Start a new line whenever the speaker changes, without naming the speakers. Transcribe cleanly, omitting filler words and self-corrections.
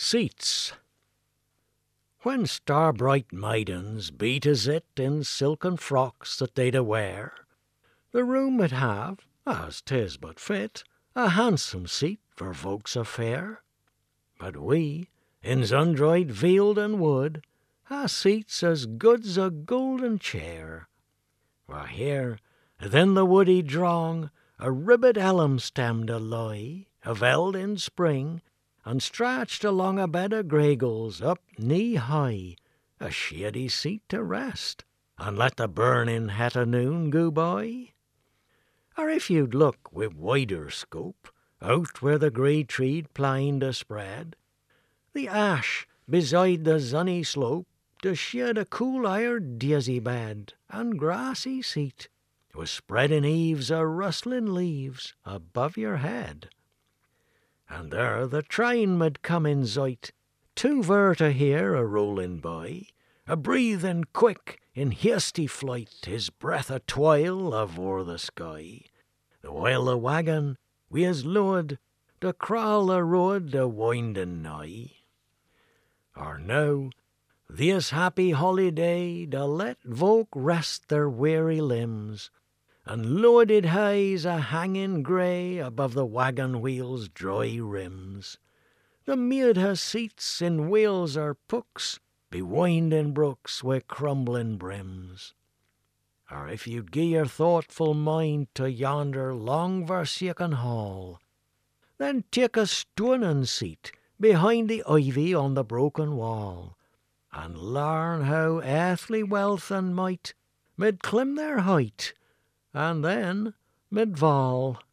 Seats. When star-bright maidens beat as it in silken frocks that they'd a wear, the room would have, as 'tis but fit, a handsome seat for folks of fair. But we, in Zundroid Field and Wood, ha' seats as good's a golden chair. For here, within the woody drong, a ribbit elm stem to lie, avelled in spring, and stretched along a bed of greygles up knee-high, a shady seat to rest, and let the burning het o' noon go by. Or if you'd look with wider scope, out where the grey treed plain to spread, the ash beside the sunny slope to shed a cool aired daisy bed and grassy seat, with spreading eaves o' rustling leaves above your head. And there the train mid come in sight, too ver to hear a rolling by, a breathing quick in hasty flight his breath a twile avore the sky, the while the wagon wi' his load to crawl the road a winding nigh. Or now, this happy holiday to let folk rest their weary limbs, and loaded highs a hanging grey above the wagon wheels' dry rims. The maid has seats in wheels or pucks, be winding brooks wi' crumbling brims. Or if you'd gie your thoughtful mind to yonder long forsaken hall, then take a stonin' seat behind the ivy on the broken wall, and learn how earthly wealth and might mid climb their height, and then mid fall.